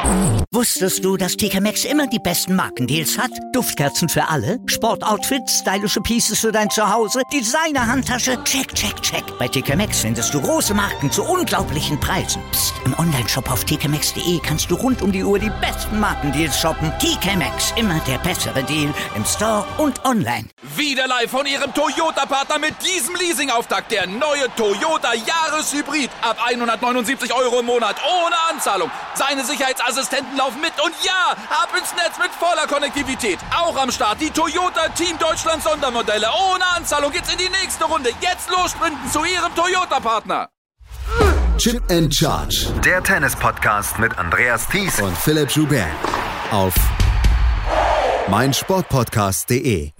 Wusstest du, dass TK Maxx immer die besten Markendeals hat? Duftkerzen für alle, Sportoutfits, stylische Pieces für dein Zuhause, Designer-Handtasche, check, check, check. Bei TK Maxx findest du große Marken zu unglaublichen Preisen. Psst. Im Onlineshop auf tkmaxx.de kannst du rund um die Uhr die besten Markendeals shoppen. TK Maxx, immer der bessere Deal im Store und online. Wieder live von ihrem Toyota-Partner mit diesem Leasing-Auftakt. Der neue Toyota Jahreshybrid. Ab 179 € im Monat, ohne Anzahlung. Seine Sicherheitsassistenten laufen mit und ja, ab ins Netz mit voller Konnektivität. Auch am Start die Toyota Team Deutschland Sondermodelle. Ohne Anzahlung geht's in die nächste Runde. Jetzt los sprinten zu Ihrem Toyota-Partner. Chip and Charge. Der Tennis-Podcast mit Andreas Thies und Philipp Joubert. Auf meinsportpodcast.de.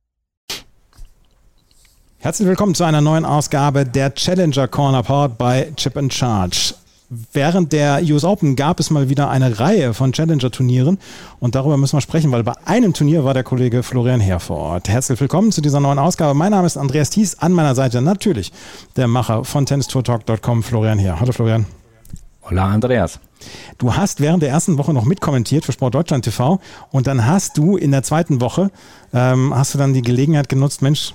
Herzlich willkommen zu einer neuen Ausgabe der Challenger Corner powered by Chip and Charge. Während der US Open gab es mal wieder eine Reihe von Challenger-Turnieren und darüber müssen wir sprechen, weil bei einem Turnier war der Kollege Florian Heer vor Ort. Herzlich willkommen zu dieser neuen Ausgabe. Mein Name ist Andreas Thies, an meiner Seite natürlich der Macher von tennistourtalk.com, Florian Heer. Hallo Florian. Hola Andreas. Du hast während der ersten Woche noch mitkommentiert für Sport Deutschland TV und dann hast du in der zweiten Woche hast du dann die Gelegenheit genutzt, Mensch,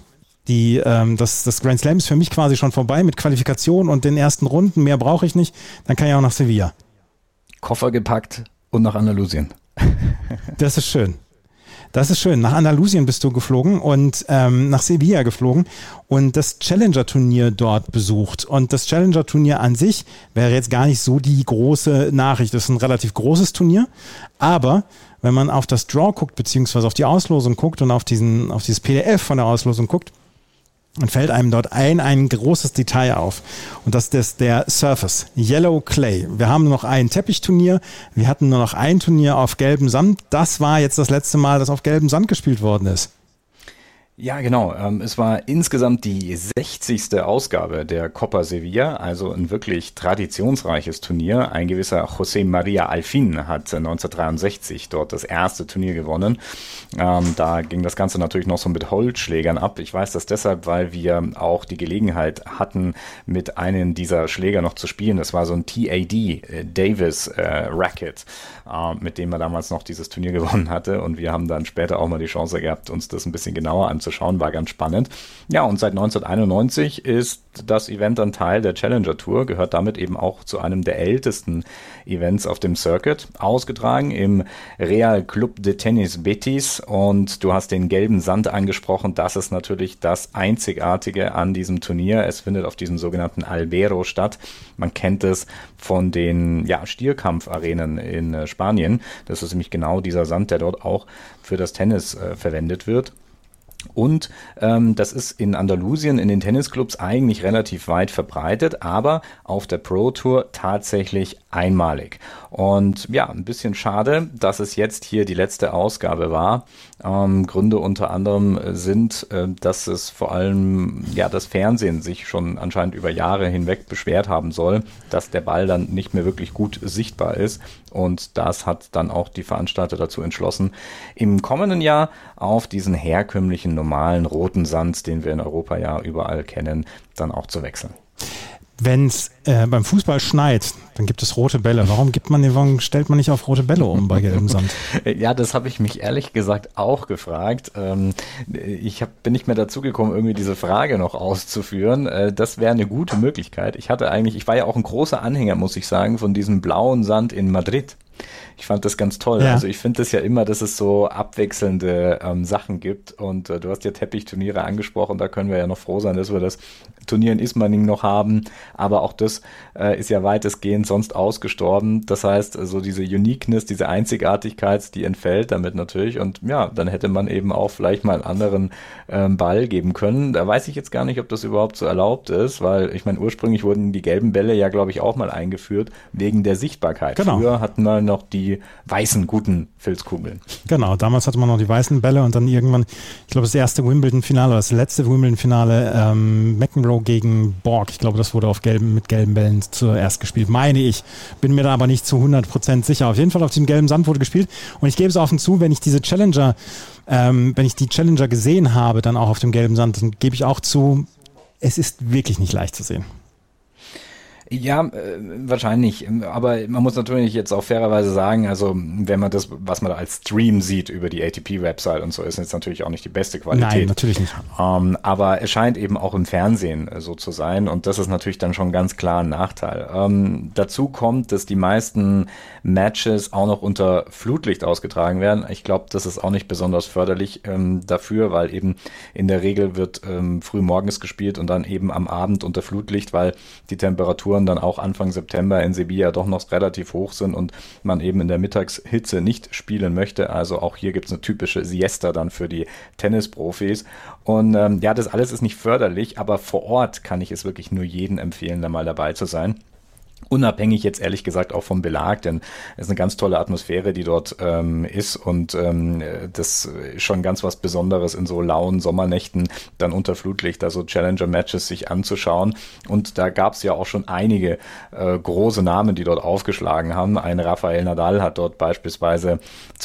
das Grand Slam ist für mich quasi schon vorbei mit Qualifikation und den ersten Runden. Mehr brauche ich nicht. Dann kann ich auch nach Sevilla. Koffer gepackt und nach Andalusien. Das ist schön. Das ist schön. Nach Andalusien bist du geflogen und nach Sevilla geflogen und das Challenger-Turnier dort besucht. Und das Challenger-Turnier an sich wäre jetzt gar nicht so die große Nachricht. Das ist ein relativ großes Turnier, aber wenn man auf das Draw guckt, beziehungsweise auf die Auslosung guckt und auf dieses PDF von der Auslosung guckt, dann fällt einem dort ein großes Detail auf. Und das ist der Surface, Yellow Clay. Wir haben nur noch ein Teppichturnier, wir hatten nur noch ein Turnier auf gelbem Sand. Das war jetzt das letzte Mal, dass auf gelbem Sand gespielt worden ist. Ja, genau. Es war insgesamt die 60. Ausgabe der Copa Sevilla, also ein wirklich traditionsreiches Turnier. Ein gewisser José María Alfín hat 1963 dort das erste Turnier gewonnen. Da ging das Ganze natürlich noch so mit Holzschlägern ab. Ich weiß das deshalb, weil wir auch die Gelegenheit hatten, mit einem dieser Schläger noch zu spielen. Das war so ein TAD, Davis Racket, mit dem er damals noch dieses Turnier gewonnen hatte. Und wir haben dann später auch mal die Chance gehabt, uns das ein bisschen genauer anzuschauen. War ganz spannend. Ja, und seit 1991 ist das Event ein Teil der Challenger Tour, gehört damit eben auch zu einem der ältesten Events auf dem Circuit, ausgetragen im Real Club de Tenis Betis, und du hast den gelben Sand angesprochen. Das ist natürlich das Einzigartige an diesem Turnier. Es findet auf diesem sogenannten Albero statt. Man kennt es von den Stierkampfarenen in Spanien. Das ist nämlich genau dieser Sand, der dort auch für das Tennis verwendet wird. Und das ist in Andalusien, in den Tennisclubs eigentlich relativ weit verbreitet, aber auf der Pro Tour tatsächlich einmalig. Und ja, ein bisschen schade, dass es jetzt hier die letzte Ausgabe war. Gründe unter anderem sind, dass es vor allem das Fernsehen sich schon anscheinend über Jahre hinweg beschwert haben soll, dass der Ball dann nicht mehr wirklich gut sichtbar ist. Und das hat dann auch die Veranstalter dazu entschlossen, im kommenden Jahr auf diesen herkömmlichen normalen roten Sand, den wir in Europa ja überall kennen, dann auch zu wechseln. Wenn es beim Fußball schneit, dann gibt es rote Bälle. Warum stellt man nicht auf rote Bälle um bei gelbem Sand? Ja, das habe ich mich ehrlich gesagt auch gefragt. Bin nicht mehr dazu gekommen, irgendwie diese Frage noch auszuführen. Das wäre eine gute Möglichkeit. Ich war ja auch ein großer Anhänger, muss ich sagen, von diesem blauen Sand in Madrid. Ich fand das ganz toll. Ja. Also ich finde das ja immer, dass es so abwechselnde Sachen gibt, und du hast ja Teppichturniere angesprochen, da können wir ja noch froh sein, dass wir das Turnier in Ismaning noch haben, aber auch das ist ja weitestgehend sonst ausgestorben. Das heißt, so diese Uniqueness, diese Einzigartigkeit, die entfällt damit natürlich, und ja, dann hätte man eben auch vielleicht mal einen anderen Ball geben können. Da weiß ich jetzt gar nicht, ob das überhaupt so erlaubt ist, weil ich meine, ursprünglich wurden die gelben Bälle ja, glaube ich, auch mal eingeführt wegen der Sichtbarkeit. Genau. Früher hatten wir noch die weißen, guten Filzkugeln. Genau, damals hatte man noch die weißen Bälle und dann irgendwann, ich glaube, das erste Wimbledon-Finale oder das letzte Wimbledon-Finale, McEnroe gegen Borg, ich glaube, das wurde mit gelben Bällen zuerst gespielt, meine ich. Bin mir da aber nicht zu 100% sicher. Auf jeden Fall auf diesem gelben Sand wurde gespielt, und ich gebe es offen zu, wenn ich die Challenger gesehen habe, dann auch auf dem gelben Sand, dann gebe ich auch zu, es ist wirklich nicht leicht zu sehen. Ja, wahrscheinlich. Aber man muss natürlich jetzt auch fairerweise sagen, also wenn man das, was man da als Stream sieht über die ATP-Website und so, ist jetzt natürlich auch nicht die beste Qualität. Nein, natürlich nicht. Aber es scheint eben auch im Fernsehen so zu sein und das ist natürlich dann schon ganz klar ein Nachteil. Dazu kommt, dass die meisten Matches auch noch unter Flutlicht ausgetragen werden. Ich glaube, das ist auch nicht besonders förderlich dafür, weil eben in der Regel wird früh morgens gespielt und dann eben am Abend unter Flutlicht, weil die Temperaturen dann auch Anfang September in Sevilla doch noch relativ hoch sind und man eben in der Mittagshitze nicht spielen möchte. Also auch hier gibt es eine typische Siesta dann für die Tennisprofis. Und ja, das alles ist nicht förderlich, aber vor Ort kann ich es wirklich nur jedem empfehlen, da mal dabei zu sein. Unabhängig jetzt ehrlich gesagt auch vom Belag, denn es ist eine ganz tolle Atmosphäre, die dort ist und das ist schon ganz was Besonderes in so lauen Sommernächten dann unter Flutlicht, also Challenger-Matches sich anzuschauen und da gab es ja auch schon einige große Namen, die dort aufgeschlagen haben. Ein Rafael Nadal hat dort beispielsweise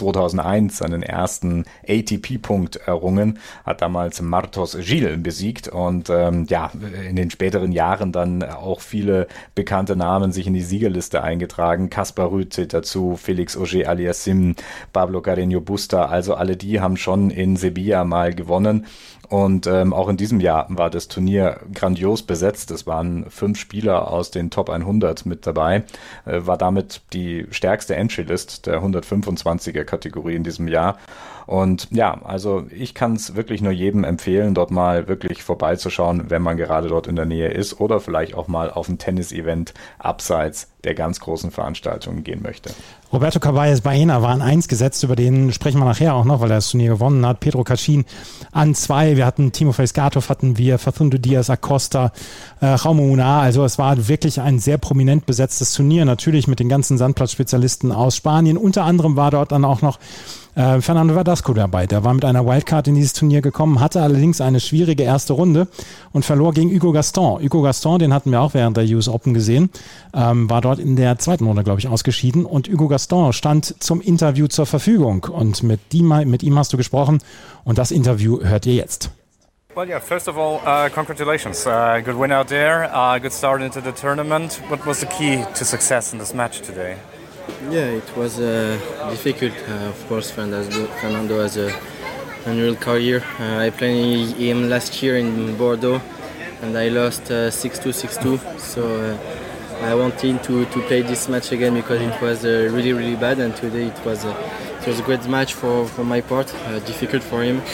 2001 seinen ersten ATP-Punkt errungen, hat damals Martos Gil besiegt und ja, in den späteren Jahren dann auch viele bekannte Namen sich in die Siegerliste eingetragen. Kaspar Ruud zählt dazu, Felix Auger-Aliassime, Pablo Carreño Busta, also alle die haben schon in Sevilla mal gewonnen. Und auch in diesem Jahr war das Turnier grandios besetzt. Es waren 5 Spieler aus den Top 100 mit dabei. War damit die stärkste Entry-List der 125er-Kategorie in diesem Jahr. Und ja, also ich kann es wirklich nur jedem empfehlen, dort mal wirklich vorbeizuschauen, wenn man gerade dort in der Nähe ist oder vielleicht auch mal auf ein Tennis-Event abseits der ganz großen Veranstaltungen gehen möchte. Roberto Caballes Baena war an 1 gesetzt, über den sprechen wir nachher auch noch, weil er das Turnier gewonnen hat. Pedro Cachin an 2, wir hatten Timofey Skatov, hatten wir Facundo Diaz Acosta, Jaume Munar, also es war wirklich ein sehr prominent besetztes Turnier, natürlich mit den ganzen Sandplatzspezialisten aus Spanien. Unter anderem war dort dann auch noch Fernando Verdasco dabei. Der war mit einer Wildcard in dieses Turnier gekommen, hatte allerdings eine schwierige erste Runde und verlor gegen Hugo Gaston. Hugo Gaston, den hatten wir auch während der US Open gesehen, war dort in der zweiten Runde, glaube ich, ausgeschieden und Hugo Gaston stand zum Interview zur Verfügung und mit ihm hast du gesprochen und das Interview hört ihr jetzt. Well, yeah, first of all, congratulations. Good win out there, good start into the tournament. What was the key to success in this match today? Yeah, it was difficult. Of course, Fernando has an unreal career. I played him last year in Bordeaux and I lost 6-2, 6-2. So I wanted to play this match again because it was really, really bad. And today it was a great match for my part, difficult for him.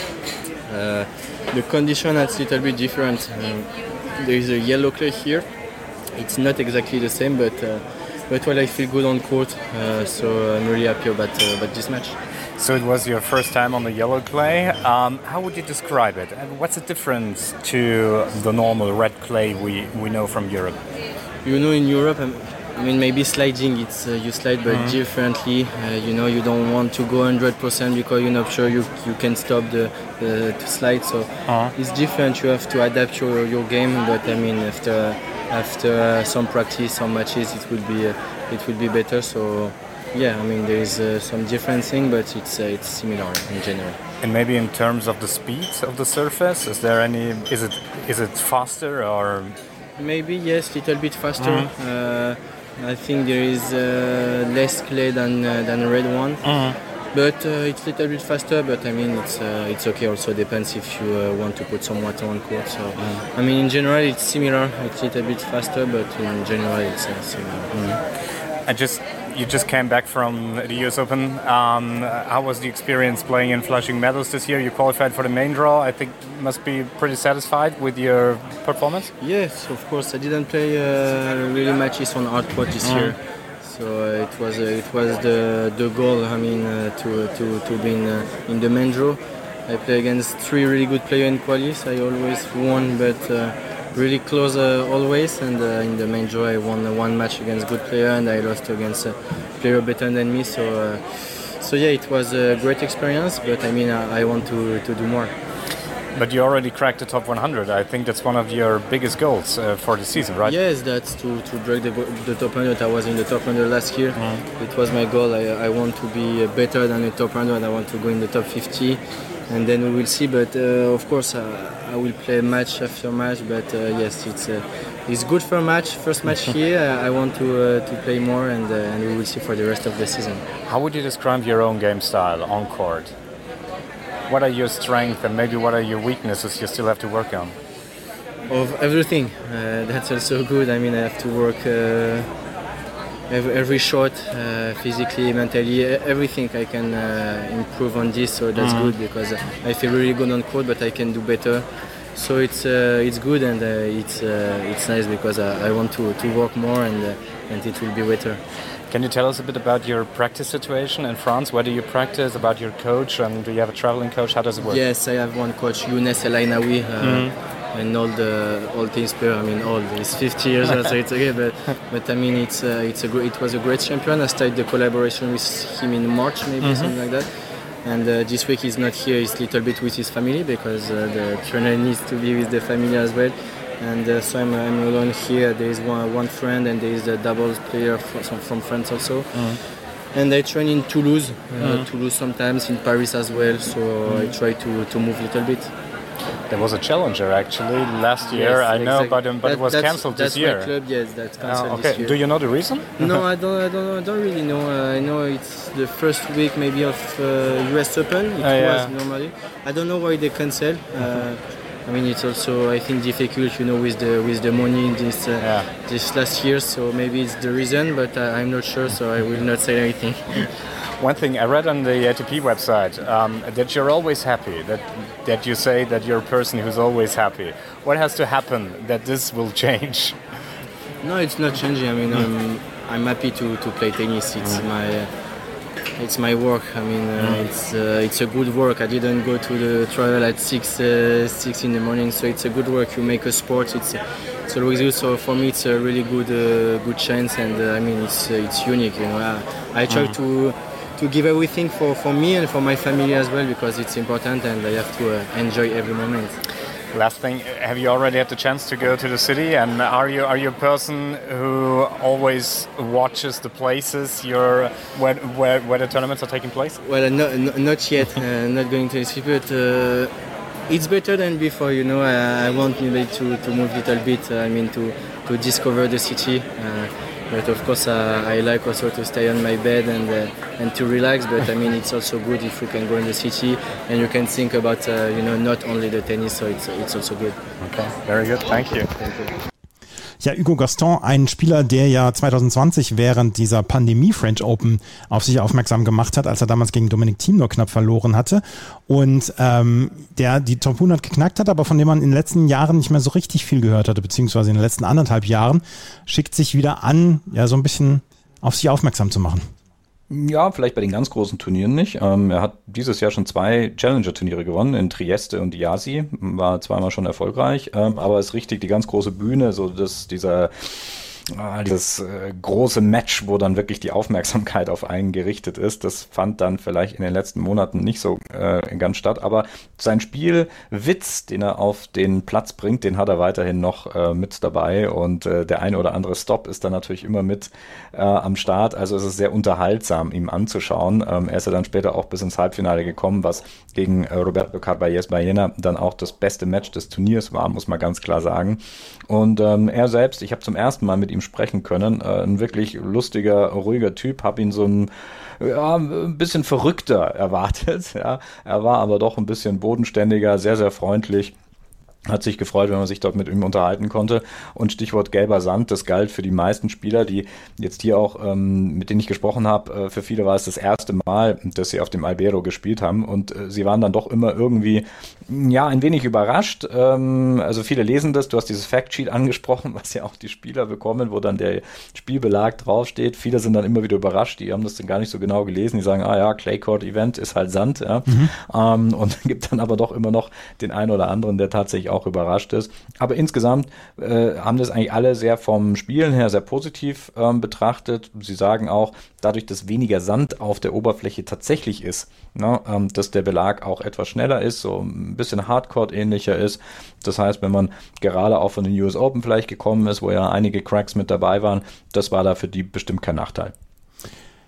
The condition is a little bit different. There is a yellow clay here. It's not exactly the same, but well, I feel good on court, so I'm really happy about this match. So it was your first time on the yellow clay. How would you describe it? And what's the difference to the normal red clay we know from Europe? You know, in Europe, I mean, maybe sliding, it's you slide but differently. You know, you don't want to go 100% because you're not sure you can stop the slide. So it's different. You have to adapt your game. But I mean, after some practice, some matches, it will be better. So yeah, I mean, there is some different thing, but it's similar in general. And maybe in terms of the speed of the surface, is there any? Is it faster or? Maybe yes, little bit faster. I think there is less clay than a red one, but it's a little bit faster. But I mean, it's okay. Also depends if you want to put some water on court. So I mean, in general, it's similar. It's a little bit faster, but in general, it's similar. You just came back from the US Open. How was the experience playing in Flushing Meadows this year? You qualified for the main draw. I think you must be pretty satisfied with your performance. Yes, of course. I didn't play really matches on hard court this year, so it was the goal. I mean, to be in the main draw. I play against 3 really good players in qualis. I always won, but really close always. And in the main draw, I won one match against good player, and I lost against a player better than me. So yeah, it was a great experience. But I mean, I want to do more. But you already cracked the top 100. I think that's one of your biggest goals for the season, right? Yes, that's to break the top 100. I was in the top 100 last year. It was my goal. I want to be better than the top 100. I want to go in the top 50. And then we will see, but of course I will play match after match. But yes, it's good for a match. First match here. I want to play more, and we will see for the rest of the season. How would you describe your own game style on court? What are your strengths and maybe what are your weaknesses you still have to work on? Of everything. That's also good. I mean, I have to work every shot, physically, mentally, everything. I can improve on this, so that's good because I feel really good on court, but I can do better. So it's good and it's nice because I want to work more and it will be better. Can you tell us a bit about your practice situation in France? Where do you practice? About your coach, and do you have a traveling coach? How does it work? Yes, I have one coach, Younes El Ainaoui, an old tennis player. I mean, old. He's 50 years old, so it's okay. But I mean, it was a great champion. I started the collaboration with him in March, maybe something like that. And this week he's not here. He's a little bit with his family because the trainer needs to be with the family as well. And so I'm alone here. There is one friend and there is a doubles player from France also. And I train in Toulouse, Toulouse sometimes, in Paris as well. So I try to move a little bit. There was a challenger actually last year, yes, I know, exactly. but it was cancelled this year. That's my club, yes, that's cancelled this year. Do you know the reason? No, I don't really know. I know it's the first week maybe of US Open. It was normally. I don't know why they cancel. I mean, it's also, I think, difficult, with the money this last year. So maybe it's the reason, but I'm not sure. So I will not say anything. One thing I read on the ATP website that you're always happy. That you say that you're a person who's always happy. What has to happen that this will change? No, it's not changing. I mean, I'm happy to play tennis. It's my work. I mean, it's a good work. I didn't go to the travel at 6 in the morning, so it's a good work. You make a sport. It's always good. So for me, it's a really good chance, and I mean, it's unique. I try to give everything for me and for my family as well because it's important, and I have to enjoy every moment. Last thing, have you already had the chance to go to the city? And are you a person who always watches the places where the tournaments are taking place? Well, not yet. Not going to the city, but it's better than before. I want maybe to move a little bit. I mean, to discover the city. But of course, I like also to stay on my bed and to relax. But I mean, it's also good if you can go in the city and you can think about not only the tennis. So it's also good. Okay, very good. Thank you. Ja, Hugo Gaston, ein Spieler, der ja 2020 während dieser Pandemie French Open auf sich aufmerksam gemacht hat, als er damals gegen Dominic Thiem nur knapp verloren hatte und der die Top 100 geknackt hat, aber von dem man in den letzten Jahren nicht mehr so richtig viel gehört hatte, beziehungsweise in den letzten 1,5 Jahren, schickt sich wieder an, ja, so ein bisschen auf sich aufmerksam zu machen. Ja, vielleicht bei den ganz großen Turnieren nicht. Er hat dieses Jahr schon 2 Challenger-Turniere gewonnen, in Trieste und Iasi, war zweimal schon erfolgreich, aber es ist richtig die ganz große Bühne, so dass dieses große Match, wo dann wirklich die Aufmerksamkeit auf einen gerichtet ist, das fand dann vielleicht in den letzten Monaten nicht so ganz statt, aber sein Spielwitz, den er auf den Platz bringt, den hat er weiterhin noch mit dabei und der ein oder andere Stop ist dann natürlich immer mit am Start, also es ist sehr unterhaltsam, ihm anzuschauen. Er ist ja dann später auch bis ins Halbfinale gekommen, was gegen Roberto Carballes Baena dann auch das beste Match des Turniers war, muss man ganz klar sagen. Und er selbst, ich habe zum ersten Mal mit ihm sprechen können, ein wirklich lustiger, ruhiger Typ, habe ihn so ein bisschen verrückter erwartet. Ja. Er war aber doch ein bisschen bodenständiger, sehr, sehr freundlich. Hat sich gefreut, wenn man sich dort mit ihm unterhalten konnte. Und Stichwort gelber Sand, das galt für die meisten Spieler, die jetzt hier auch, mit denen ich gesprochen habe, für viele war es das erste Mal, dass sie auf dem Albero gespielt haben. Und sie waren dann doch immer irgendwie, ja, ein wenig überrascht. Also viele lesen das, du hast dieses Factsheet angesprochen, was ja auch die Spieler bekommen, wo dann der Spielbelag draufsteht. Viele sind dann immer wieder überrascht, die haben das dann gar nicht so genau gelesen. Die sagen, Clay Court Event ist halt Sand. Ja. Und gibt dann aber doch immer noch den einen oder anderen, der tatsächlich auch überrascht ist. Aber insgesamt haben das eigentlich alle sehr vom Spielen her sehr positiv betrachtet. Sie sagen auch, dadurch, dass weniger Sand auf der Oberfläche tatsächlich ist, dass der Belag auch etwas schneller ist, so ein bisschen Hardcourt-ähnlicher ist. Das heißt, wenn man gerade auch von den US Open vielleicht gekommen ist, wo ja einige Cracks mit dabei waren, das war da für die bestimmt kein Nachteil.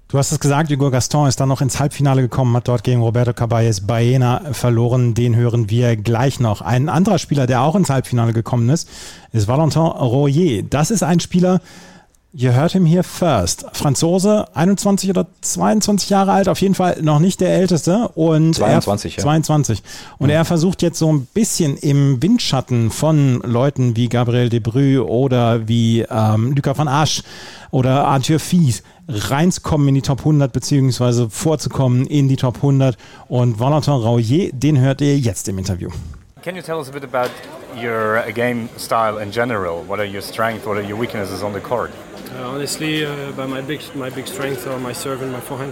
Du hast es gesagt, Hugo Gaston ist dann noch ins Halbfinale gekommen, hat dort gegen Roberto Caballes Baena verloren. Den hören wir gleich noch. Ein anderer Spieler, der auch ins Halbfinale gekommen ist Valentin Royer. Das ist ein Spieler, you heard him here first. Franzose, 21 oder 22 Jahre alt, auf jeden Fall noch nicht der Älteste. Und 22, ja. 22. Und er versucht jetzt so ein bisschen im Windschatten von Leuten wie Gabriel Debrü oder wie Luca van Asch oder Arthur Fies reinzukommen in die Top 100 beziehungsweise vorzukommen in die Top 100. Und Valentin Royer, den hört ihr jetzt im Interview. Can you tell us a bit about your game style in general? What are your strengths, what are your weaknesses on the court? Honestly, my big strengths are my serve and my forehand.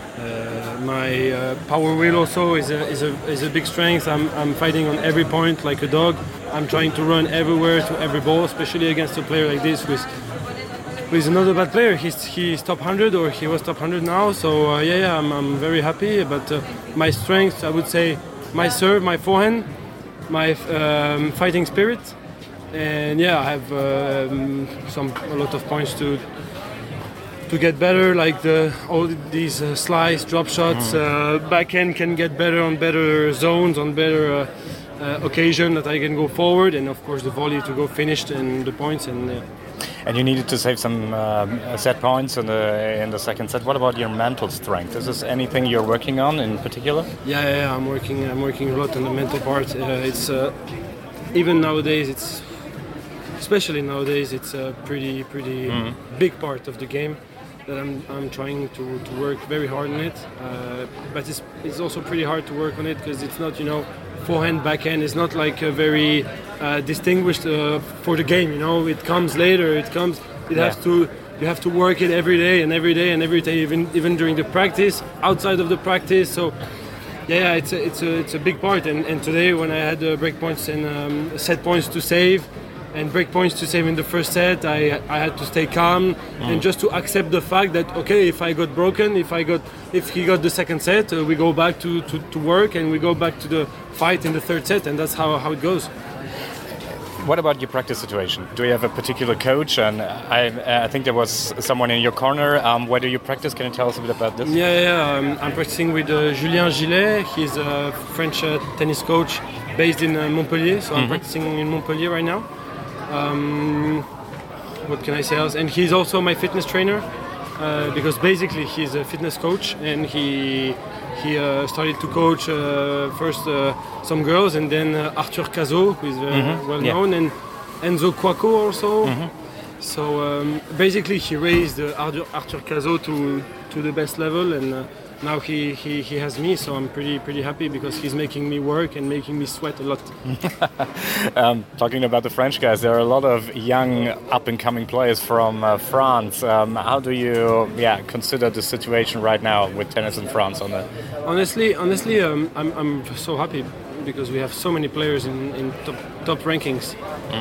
My power wheel also is a big strength. I'm fighting on every point like a dog. I'm trying to run everywhere to every ball, especially against a player like this with another bad player. He's top 100 or he was top 100 now. So I'm very happy. But my strengths, I would say, my serve, my forehand, my fighting spirit, and I have a lot of points to get better. Like all these slice, drop shots, backhand can get better on better zones, on better occasion that I can go forward, and of course the volley to go finished and the points and. And you needed to save some set points in the second set. What about your mental strength? Is this anything you're working on in particular? Yeah, I'm working a lot on the mental part. It's even nowadays. Especially nowadays, it's a pretty big part of the game that I'm trying to work very hard on it. But it's also pretty hard to work on it because it's not forehand, backhand is not like a very distinguished for the game. It comes later. You have to work it every day, even during the practice, outside of the practice. So it's a big part. And today when I had break points and set points to save and break points to save in the first set, I had to stay calm and just to accept the fact that if I got broken, if he got the second set, we go back to work and we go back to the fight in the third set, and that's how it goes. What about your practice situation? Do you have a particular coach? And I think there was someone in your corner. Where do you practice? Can you tell us a bit about this? I'm practicing with Julien Gillet. He's a French tennis coach based in Montpellier, so I'm practicing in Montpellier right now. What can I say else? And he's also my fitness trainer because basically he's a fitness coach, and he started to coach first some girls, and then Arthur Cazot, who is well known, and Enzo Cuoco also. So basically he raised Arthur Cazot to the best level, and now he has me, so I'm pretty happy because he's making me work and making me sweat a lot. Talking about the French guys, there are a lot of young up-and-coming players from France. How do you consider the situation right now with tennis in France on that? Honestly, I'm so happy because we have so many players in top rankings.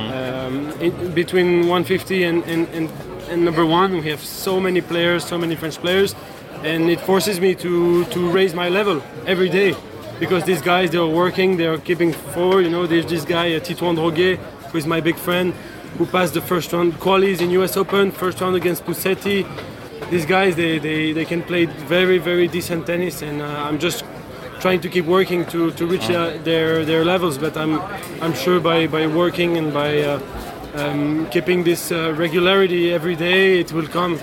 Between 150 and number one, we have so many players, so many French players. And it forces me to raise my level every day because these guys, they're working, they're keeping forward. There's this guy, Titouan Droguet, who is my big friend, who passed the first round qualies in US Open, first round against Pusetti. These guys, they can play very, very decent tennis, and I'm just trying to keep working to reach their levels. But I'm sure by working and by keeping this regularity every day, it will come.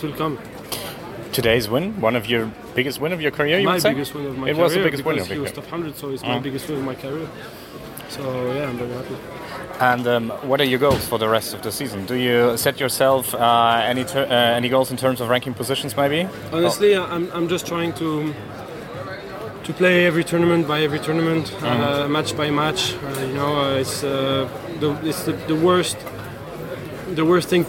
Today's win, one of your biggest win of your career, you would say? My biggest win of my career. It was the biggest win of your career. He was top 100, so it's my biggest win of my career. So I'm very happy. And what are your goals for the rest of the season? Do you set yourself any goals in terms of ranking positions, maybe? Honestly, I'm just trying to play every tournament by every tournament, match by match. It's the worst thing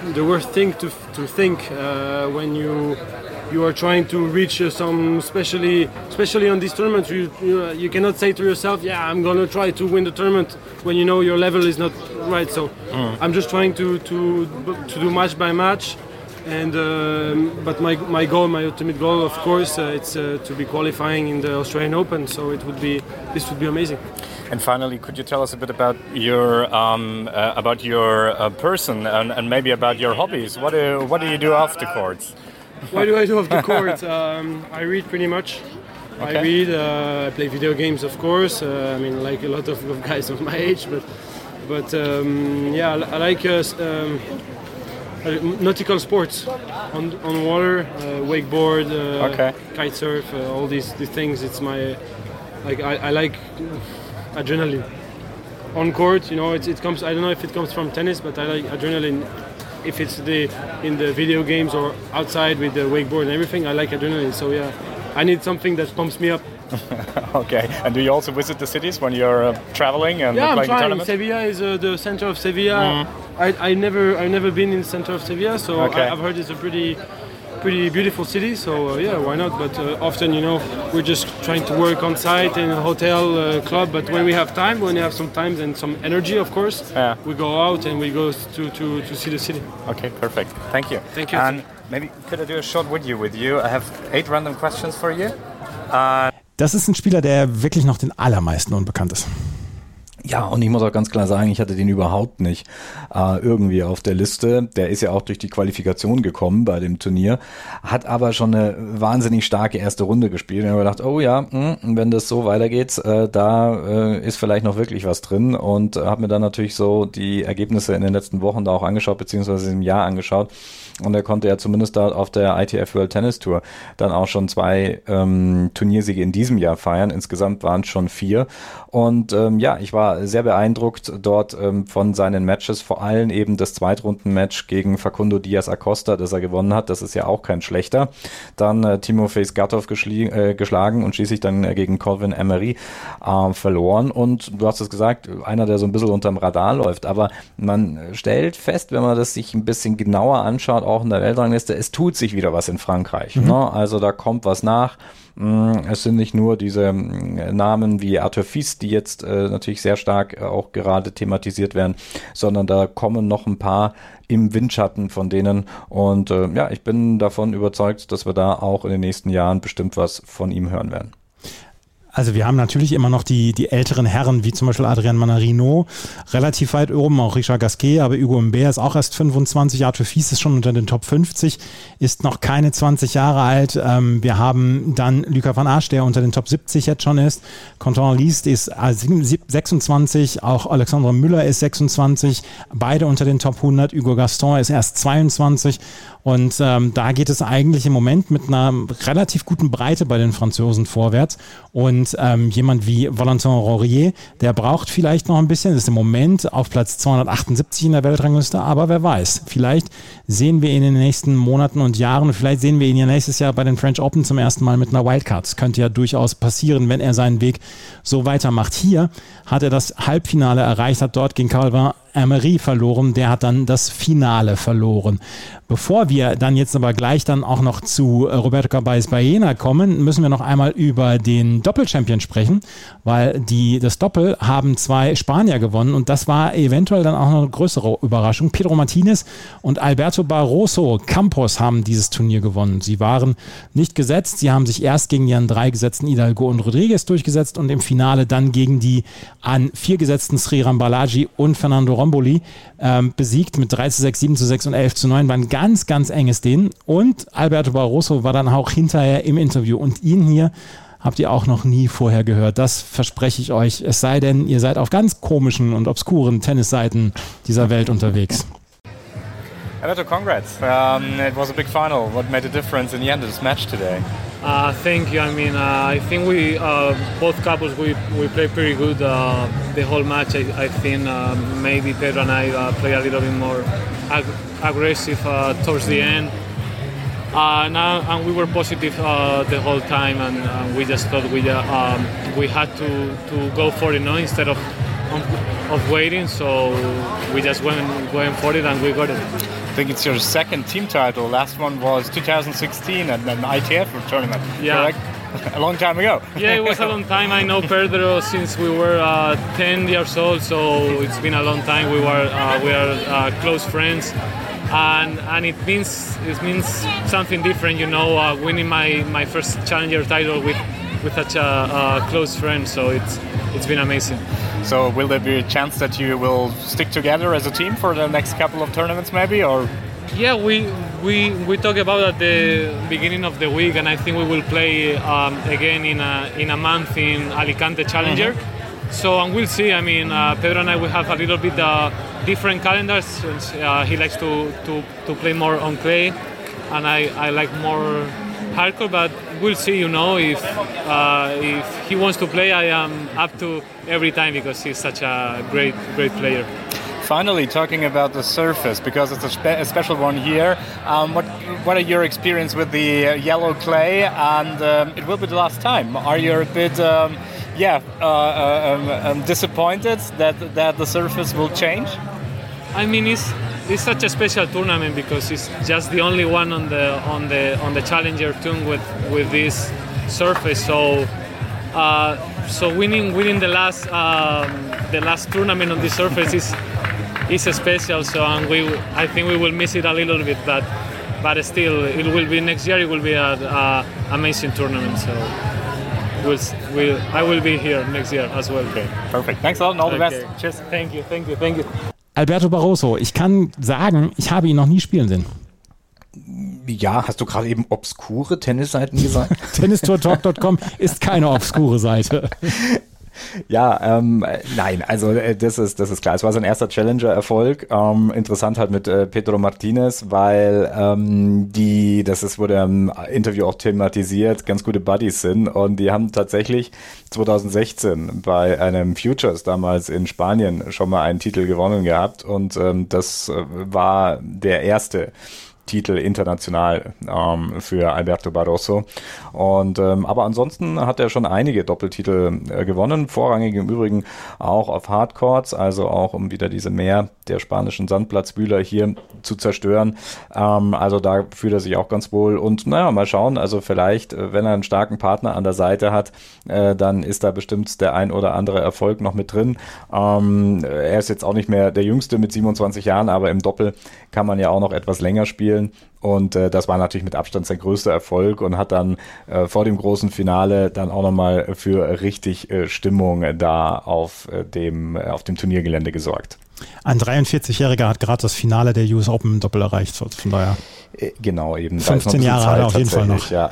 to think when you are trying to reach some, especially on these tournaments. You cannot say to yourself, I'm gonna try to win the tournament when your level is not right. So I'm just trying to do match by match, and but my ultimate goal, of course, it's to be qualifying in the Australian Open. So this would be amazing. And finally, could you tell us a bit about your person and maybe about your hobbies? What do you do off the courts? What do I do off the court? I read pretty much. Okay. I read, I play video games, of course. I mean, like a lot of guys of my age, but yeah, I like nautical sports on water, wakeboard, kite surf, all these things. It's my I like adrenaline on court. You know, it comes. I don't know if it comes from tennis, but I like adrenaline. If it's in the video games or outside with the wakeboard and everything, I like adrenaline. So yeah. I need something that pumps me up. Okay. And do you also visit the cities when you're traveling and playing tournaments? Sevilla is the center of Sevilla. I've never been in the center of Sevilla, so I've heard it's a pretty beautiful city. So yeah, why not? But often, you know, we're just trying to work on site in a hotel club. But when we have time, when we have some time and some energy, of course, we go out and we go to see the city. Okay, perfect. Thank you. Thank you. And maybe could I do a short with you? I have 8 random questions for you. Das ist ein Spieler, der wirklich noch den allermeisten unbekannt ist. Ja, und ich muss auch ganz klar sagen, ich hatte den überhaupt nicht irgendwie auf der Liste. Der ist ja auch durch die Qualifikation gekommen bei dem Turnier, hat aber schon eine wahnsinnig starke erste Runde gespielt. Ich habe gedacht, oh ja, wenn das so weitergeht, da ist vielleicht noch wirklich was drin, und habe mir dann natürlich so die Ergebnisse in den letzten Wochen da auch angeschaut, beziehungsweise im Jahr angeschaut. Und er konnte ja zumindest da auf der ITF World Tennis Tour dann auch schon 2 Turniersiege in diesem Jahr feiern. Insgesamt waren es schon 4. Und ja, ich war sehr beeindruckt dort von seinen Matches, vor allem eben das Zweitrunden-Match gegen Facundo Diaz Acosta, das er gewonnen hat. Das ist ja auch kein schlechter. Dann Timofey Skatov geschlagen und schließlich dann gegen Colvin Emery verloren. Und du hast es gesagt, einer, der so ein bisschen unterm Radar läuft. Aber man stellt fest, wenn man das sich ein bisschen genauer anschaut, auch in der Weltrangliste, es tut sich wieder was in Frankreich. Ne? Also da kommt was nach. Es sind nicht nur diese Namen wie Arthur Fils, die jetzt natürlich sehr stark auch gerade thematisiert werden, sondern da kommen noch ein paar im Windschatten von denen. Und ja, ich bin davon überzeugt, dass wir da auch in den nächsten Jahren bestimmt was von ihm hören werden. Also wir haben natürlich immer noch die älteren Herren, wie zum Beispiel Adrian Manarino, relativ weit oben, auch Richard Gasquet, aber Hugo Humbert ist auch erst 25, Arthur Fils ist schon unter den Top 50, ist noch keine 20 Jahre alt. Wir haben dann Luca van Asch, der unter den Top 70 jetzt schon ist. Quentin Liszt ist 26, auch Alexandre Müller ist 26, beide unter den Top 100. Hugo Gaston ist erst 22. Und da geht es eigentlich im Moment mit einer relativ guten Breite bei den Franzosen vorwärts. Und jemand wie Valentin Rourier, der braucht vielleicht noch ein bisschen, ist im Moment auf Platz 278 in der Weltrangliste, aber wer weiß, vielleicht sehen wir ihn in den nächsten Monaten und Jahren, vielleicht sehen wir ihn ja nächstes Jahr bei den French Open zum ersten Mal mit einer Wildcard. Das könnte ja durchaus passieren, wenn er seinen Weg so weitermacht. Hier hat er das Halbfinale erreicht, hat dort gegen Calvin Emery verloren, der hat dann das Finale verloren. Bevor wir dann jetzt aber gleich dann auch noch zu Roberto Caballés Baena kommen, müssen wir noch einmal über den Doppelchampion sprechen, weil das Doppel haben 2 Spanier gewonnen und das war eventuell dann auch noch eine größere Überraschung. Pedro Martinez und Alberto Barroso Campos haben dieses Turnier gewonnen. Sie waren nicht gesetzt, sie haben sich erst gegen die an 3 gesetzten Hidalgo und Rodriguez durchgesetzt und im Finale dann gegen die an 4 gesetzten Sriram Balaji und Fernando Romboli besiegt mit 3:6, 7:6 und 11:9. War ein ganz, ganz enges Ding. Und Alberto Barroso war dann auch hinterher im Interview. Und ihn hier habt ihr auch noch nie vorher gehört. Das verspreche ich euch. Es sei denn, ihr seid auf ganz komischen und obskuren Tennisseiten dieser Welt unterwegs. Alberto, congrats. It was a big final. What made a difference in the end of this match today? Thank you. I mean, I think we both couples we played pretty good the whole match. I think maybe Pedro and I play a little bit more aggressive towards the end. And we were positive the whole time, and we just thought we had to go for it, instead of waiting. So we just went for it, and we got it. I think it's your second team title. Last one was 2016 at an ITF tournament, correct? A long time ago. Yeah, it was a long time. I know Pedro since we were 10 years old, so it's been a long time. We are close friends, and it means something different, winning my first challenger title with such a close friend. So it's been amazing. So will there be a chance that you will stick together as a team for the next couple of tournaments maybe, or? Yeah, we talked about at the beginning of the week, and I think we will play again in a month in Alicante Challenger. So, and we'll see. I mean, Pedro and I will have a little bit different calendars. He likes to play more on clay, and I like more hardcore. But we'll see. You know, if he wants to play, I am up to every time because he's such a great player. Finally, talking about the surface, because it's a special one here, what are your experience with the yellow clay? And it will be the last time. Are you a bit disappointed that the surface will change? I mean, it's such a special tournament because it's just the only one on the Challenger Tour with this surface. So winning the last tournament on this surface is special. So I think we will miss it a little bit, but still it will be next year. It will be an amazing tournament. So I will be here next year as well. Okay, perfect. Thanks a lot and all the best. Cheers. Thank you. Alberto Barroso, ich kann sagen, ich habe ihn noch nie spielen sehen. Ja, hast du gerade eben obskure Tennisseiten gesagt? Tennistourtalk.com ist keine obskure Seite. Ja, nein, also das ist klar. Es war sein erster Challenger-Erfolg. Interessant halt mit Pedro Martinez, weil wurde im Interview auch thematisiert, ganz gute Buddies sind und die haben tatsächlich 2016 bei einem Futures damals in Spanien schon mal einen Titel gewonnen gehabt und das war der erste Titel international für Alberto Barroso. Und aber ansonsten hat er schon einige Doppeltitel gewonnen, vorrangig im Übrigen auch auf Hardcourts, also auch um wieder diese Meer der spanischen Sandplatzwühler hier zu zerstören. Also da fühlt er sich auch ganz wohl. Und naja, mal schauen, also vielleicht, wenn er einen starken Partner an der Seite hat, dann ist da bestimmt der ein oder andere Erfolg noch mit drin. Er ist jetzt auch nicht mehr der Jüngste mit 27 Jahren, aber im Doppel kann man ja auch noch etwas länger spielen. Und das war natürlich mit Abstand sein größter Erfolg und hat dann vor dem großen Finale dann auch nochmal für richtig Stimmung da auf dem Turniergelände gesorgt. Ein 43-Jähriger hat gerade das Finale der US Open im Doppel erreicht, von daher. Genau, eben. 15 Jahre hat er auf jeden Fall noch. Ja.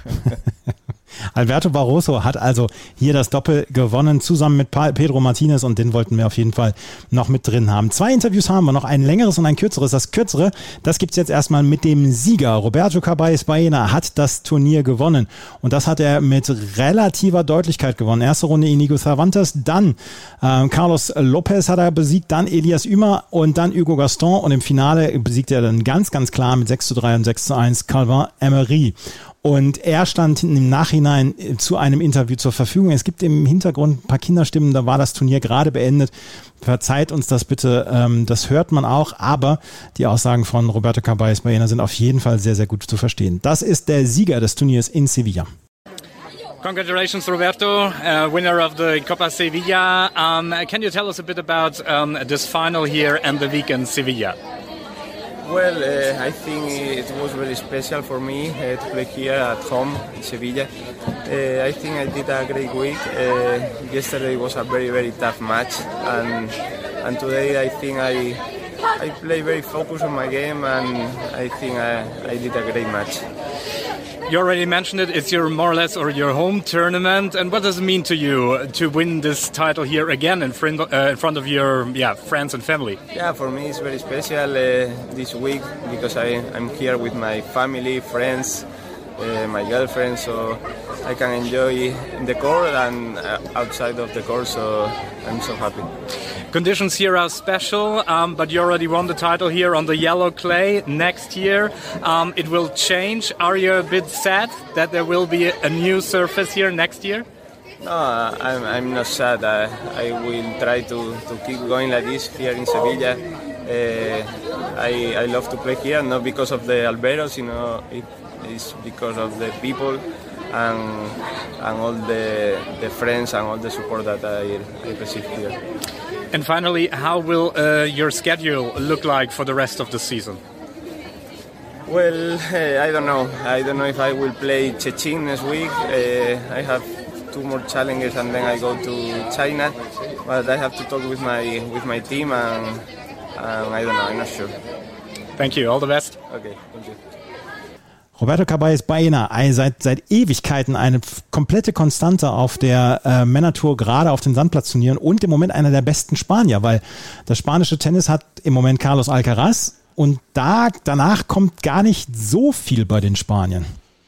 Alberto Barroso hat also hier das Doppel gewonnen, zusammen mit Pedro Martinez, und den wollten wir auf jeden Fall noch mit drin haben. 2 Interviews haben wir noch, ein längeres und ein kürzeres. Das kürzere, das gibt's jetzt erstmal mit dem Sieger. Roberto Caballes Baena hat das Turnier gewonnen und das hat er mit relativer Deutlichkeit gewonnen. Erste Runde Inigo Cervantes, dann Carlos Lopez hat er besiegt, dann Elias Ymer und dann Hugo Gaston, und im Finale besiegt er dann ganz, ganz klar mit 6:3 und 6:1 Calvin Emery. Und er stand im Nachhinein zu einem Interview zur Verfügung. Es gibt im Hintergrund ein paar Kinderstimmen, da war das Turnier gerade beendet. Verzeiht uns das bitte, das hört man auch, aber die Aussagen von Roberto Caballes Baena sind auf jeden Fall sehr, sehr gut zu verstehen. Das ist der Sieger des Turniers in Sevilla. Congratulations, Roberto, winner of the Copa Sevilla. Can you tell us a bit about this final here and the week in Sevilla? Well, I think it was really special for me to play here at home in Sevilla. I think I did a great week. Yesterday was a very, very tough match, and today I think I play very focused on my game, and I think I did a great match. You already mentioned it, it's your more or less or your home tournament, and what does it mean to you to win this title here again in front of your friends and family? Yeah, for me it's very special this week because I'm here with my family, friends, my girlfriend, so I can enjoy in the court and outside of the court, so I'm so happy. Conditions here are special, but you already won the title here on the yellow clay. Next year it will change. Are you a bit sad that there will be a new surface here next year? No, I'm not sad. I will try to keep going like this here in Sevilla. I love to play here, not because of the alberos, you know, it's because of the people and all the friends and all the support that I receive here. And finally, how will your schedule look like for the rest of the season? Well, I don't know. I don't know if I will play Szczecin next week. I have 2 more challenges and then I go to China. But I have to talk with my team and I don't know. I'm not sure. Thank you. All the best. Okay, thank you. Roberto Carballes Baena, seit Ewigkeiten eine komplette Konstante auf der Männertour, gerade auf den Sandplatzturnieren und im Moment einer der besten Spanier, weil das spanische Tennis hat im Moment Carlos Alcaraz und danach kommt gar nicht so viel bei den Spaniern.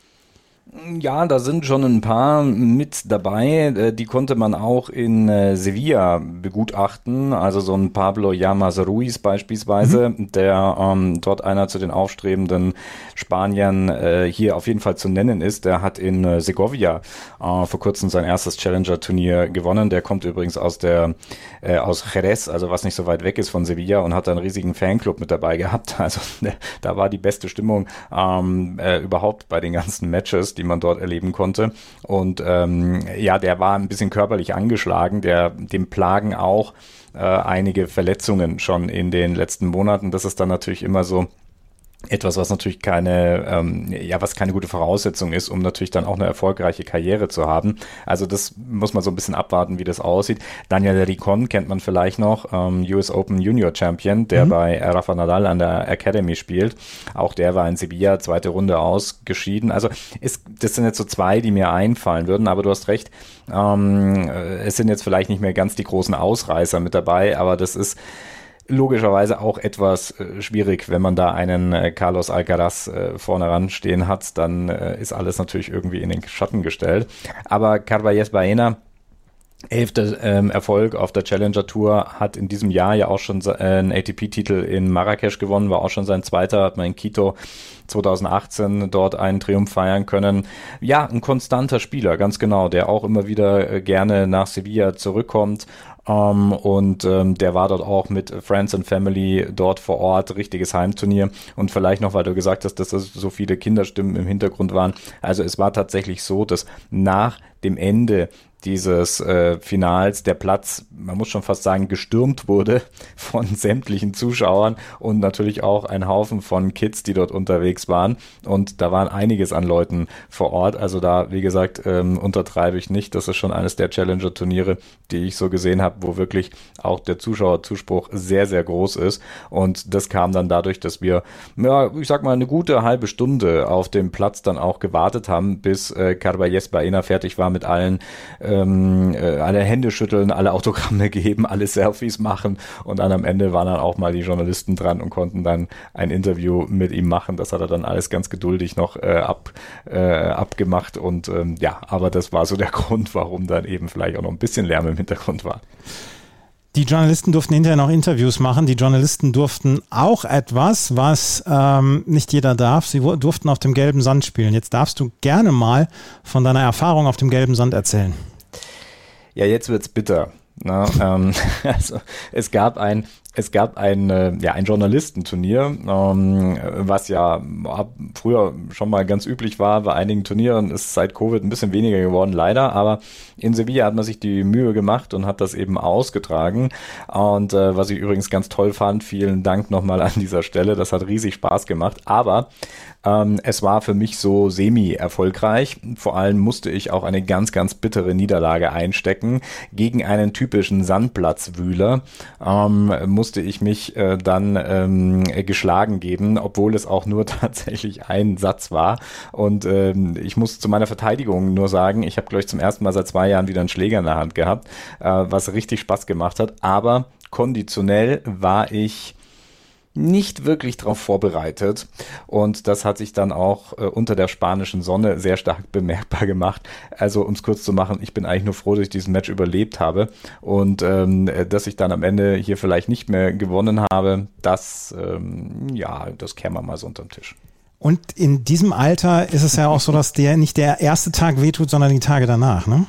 Ja, da sind schon ein paar mit dabei, die konnte man auch in Sevilla begutachten, also so ein Pablo Llamas Ruiz beispielsweise, der dort einer zu den aufstrebenden Spaniern hier auf jeden Fall zu nennen ist. Der hat in Segovia vor kurzem sein erstes Challenger-Turnier gewonnen. Der kommt übrigens aus Jerez, also was nicht so weit weg ist von Sevilla, und hat einen riesigen Fanclub mit dabei gehabt. Also da war die beste Stimmung überhaupt bei den ganzen Matches, die man dort erleben konnte. Und der war ein bisschen körperlich angeschlagen. Dem plagen auch einige Verletzungen schon in den letzten Monaten. Das ist dann natürlich immer so etwas, was natürlich keine gute Voraussetzung ist, um natürlich dann auch eine erfolgreiche Karriere zu haben. Also das muss man so ein bisschen abwarten, wie das aussieht. Daniel Ricon kennt man vielleicht noch, US Open Junior Champion, der bei Rafa Nadal an der Academy spielt. Auch der war in Sevilla, zweite Runde ausgeschieden. Also das sind jetzt so zwei, die mir einfallen würden, aber du hast recht, es sind jetzt vielleicht nicht mehr ganz die großen Ausreißer mit dabei, aber das ist logischerweise auch etwas schwierig, wenn man da einen Carlos Alcaraz vorne ran stehen hat, dann ist alles natürlich irgendwie in den Schatten gestellt. Aber Carballes Baena, 11. Erfolg auf der Challenger Tour, hat in diesem Jahr ja auch schon einen ATP-Titel in Marrakesch gewonnen, war auch schon sein zweiter, hat man in Quito 2018 dort einen Triumph feiern können. Ja, ein konstanter Spieler, ganz genau, der auch immer wieder gerne nach Sevilla zurückkommt. Der war dort auch mit Friends and Family dort vor Ort, richtiges Heimturnier. Und vielleicht noch, weil du gesagt hast, dass das so viele Kinderstimmen im Hintergrund waren. Also es war tatsächlich so, dass nach dem Ende dieses Finals der Platz, man muss schon fast sagen, gestürmt wurde von sämtlichen Zuschauern und natürlich auch ein Haufen von Kids, die dort unterwegs waren, und da waren einiges an Leuten vor Ort, also da, wie gesagt, untertreibe ich nicht, das ist schon eines der Challenger-Turniere, die ich so gesehen habe, wo wirklich auch der Zuschauerzuspruch sehr, sehr groß ist, und das kam dann dadurch, dass wir, ich sag mal, eine gute halbe Stunde auf dem Platz dann auch gewartet haben, bis Carballes Baena fertig war mit allen alle Hände schütteln, alle Autogramme geben, alle Selfies machen, und dann am Ende waren dann auch mal die Journalisten dran und konnten dann ein Interview mit ihm machen. Das hat er dann alles ganz geduldig noch abgemacht, und aber das war so der Grund, warum dann eben vielleicht auch noch ein bisschen Lärm im Hintergrund war. Die Journalisten durften hinterher noch Interviews machen. Die Journalisten durften auch etwas, was nicht jeder darf. Sie durften auf dem gelben Sand spielen. Jetzt darfst du gerne mal von deiner Erfahrung auf dem gelben Sand erzählen. Ja, jetzt wird's bitter. Also es gab ein Journalistenturnier, was ja früher schon mal ganz üblich war bei einigen Turnieren, ist seit Covid ein bisschen weniger geworden, leider, aber in Sevilla hat man sich die Mühe gemacht und hat das eben ausgetragen, und was ich übrigens ganz toll fand, vielen Dank nochmal an dieser Stelle, das hat riesig Spaß gemacht, aber es war für mich so semi-erfolgreich. Vor allem musste ich auch eine ganz, ganz bittere Niederlage einstecken. Gegen einen typischen Sandplatzwühler musste ich mich dann geschlagen geben, obwohl es auch nur tatsächlich ein Satz war. Und ich muss zu meiner Verteidigung nur sagen, ich habe, glaube ich, zum ersten Mal seit 2 Jahren wieder einen Schläger in der Hand gehabt, was richtig Spaß gemacht hat. Aber konditionell war ich nicht wirklich darauf vorbereitet, und das hat sich dann auch unter der spanischen Sonne sehr stark bemerkbar gemacht. Also um es kurz zu machen, ich bin eigentlich nur froh, dass ich diesen Match überlebt habe, und dass ich dann am Ende hier vielleicht nicht mehr gewonnen habe, das kehren wir mal so unterm Tisch. Und in diesem Alter ist es ja auch so, dass nicht der erste Tag wehtut, sondern die Tage danach, ne?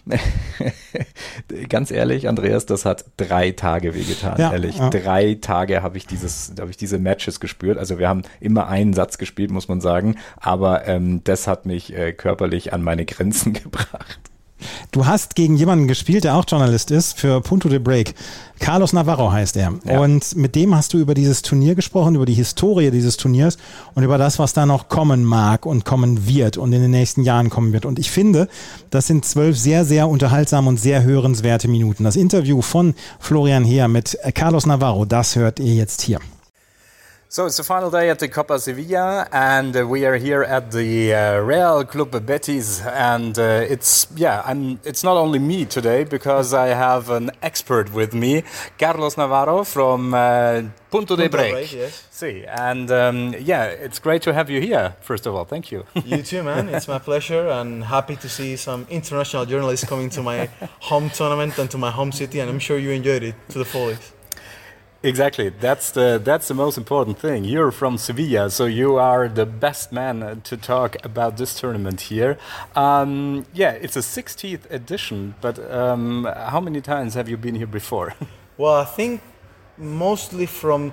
Ganz ehrlich, Andreas, das hat 3 Tage wehgetan, ja, ehrlich. Ja. 3 Tage habe ich diese Matches gespürt. Also wir haben immer einen Satz gespielt, muss man sagen, aber das hat mich körperlich an meine Grenzen gebracht. Du hast gegen jemanden gespielt, der auch Journalist ist, für Punto de Break. Carlos Navarro heißt er. Ja. Und mit dem hast du über dieses Turnier gesprochen, über die Historie dieses Turniers und über das, was da noch kommen mag und kommen wird und in den nächsten Jahren kommen wird. Und ich finde, das sind 12 sehr, sehr unterhaltsame und sehr hörenswerte Minuten. Das Interview von Florian Heer mit Carlos Navarro, das hört ihr jetzt hier. So it's the final day at the Copa Sevilla, and we are here at the Real Club Betis, and it's not only me today because I have an expert with me, Carlos Navarro from Punto de Break. Yes. See, and it's great to have you here. First of all, thank you. You too, man. It's my pleasure, and happy to see some international journalists coming to my home tournament and to my home city, and I'm sure you enjoyed it to the fullest. Exactly, that's the most important thing. You're from Sevilla, so you are the best man to talk about this tournament here. It's a 60th edition, but how many times have you been here before? Well, I think mostly from